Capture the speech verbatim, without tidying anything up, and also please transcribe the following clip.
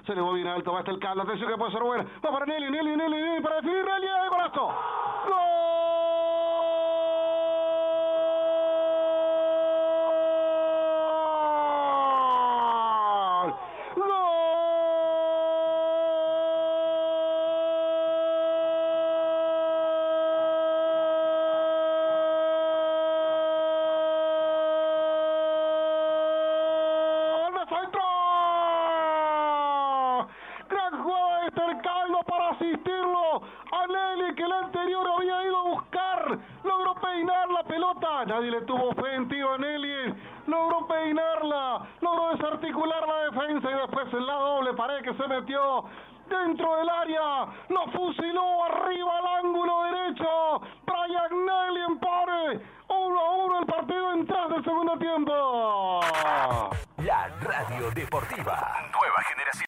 Se le va bien alto, va hasta el caldo. Atención que puede ser buena. Va para Nelly, Nelly, Nelly, Nelly para definir. Nelly, ¡eh, golazo! ¡Gol! Asistirlo a Nelly, que el anterior había ido a buscar, logró peinar la pelota, nadie le tuvo fe en tío a Nelly, logró peinarla, logró desarticular la defensa y después en la doble pared que se metió dentro del área, lo fusiló arriba al ángulo derecho, Brian Nelly empate, uno a uno el partido en tras del segundo tiempo. La Radio Deportiva, nueva generación.